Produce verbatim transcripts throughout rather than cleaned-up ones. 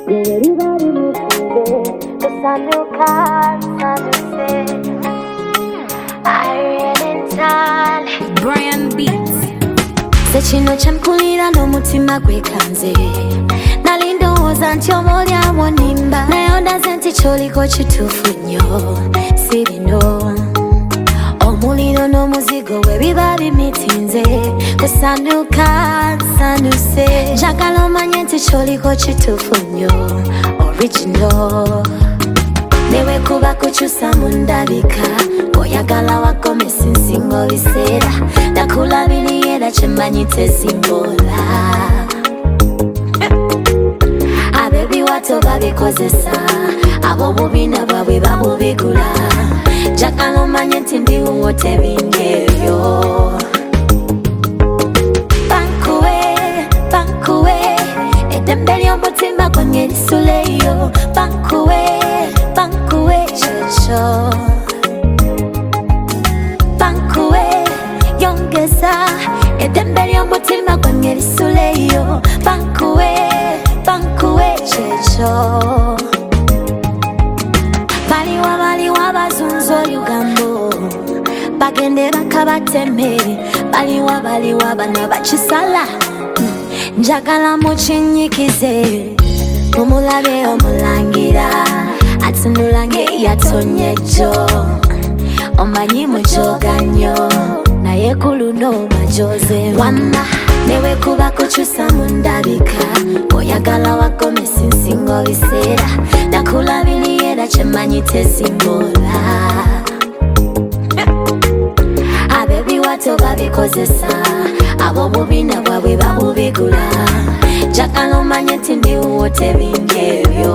Brian Beats. Sekino chamkulira no mutima gwekanze nalindowooza nti oboolyawo nimba naye ondaze nti kyoliko kituufu nnyo si bino omuliro n'omuzigo we biba bimitinze kusanduka nsanduse njagala omanye nti kyoliko kituufu nnyo original newe kuba kukyusa mu ndabika oyagala wagomesa ensingo biseera nakulabiriye era kyemmanyi tezimbola ab'ebiwato babikozesa ab'obubina bwabwe babubigula njagala omanye nti ndiwo tebingi ebyo bankuwe bankuwe eddembe ly'omutima gwange lisuleyo bankuwe bankuwe kyokyo bankuwe yongeza eddembe ly'omutima gwange lisuleyo bankuwe bankuwe kyokyo baliwa baliwa bazunza olugambo bagende bakabateme baliwa baliwa bano bakisala njagala mukinyikize mumulabe omulangira atunula ng'eyatonyejo omanyi mujoganyo naye kuluno majoze wama newe kuba kukyusa mu ndabika oyagala wagomesa ensingo biseera nakulabiriye era kyemmanyi tezimbola ab'ebiwato babikozesa ab'obubina bwabwe babubigula njagala omanye nti ndiwo tebingi ebyo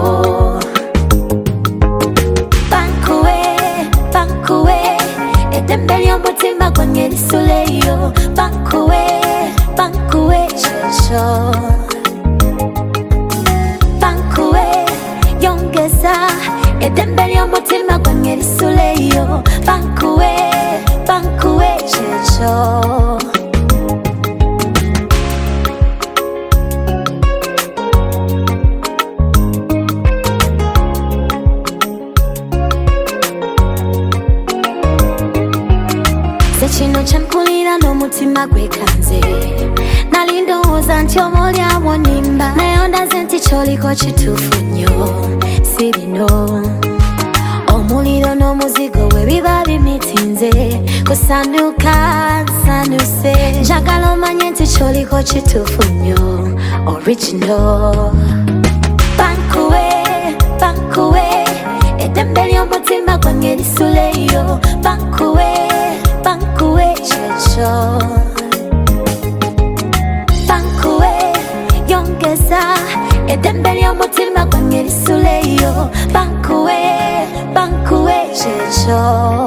bankuwe bankuwe eddembe ly'omutima gwange lisuleyo bankuwe bankuwe kyokyo bankuwe yongeza eddembe ly'omutima gwange lisuleyo bankuwe bankuwe kyokyo sekino kyankulira n'omutima gwekanze nalindowooza nti oboolyawo nimba naye ondaze nti kyoliko kituufu nnyo si bino omuliro n'omuzigo we biba bimitinze kusanduka nsanduse njagala omanye nti kyoliko kituufu nnyo original bankuwe bankuwe eddembe ly'omutima gwange lisuleyo bankuwe bankuwe kyokyo bankuwe yongeza eddembe ly'omutima gwange lisuleyo bankuwe bankuwe kyokyo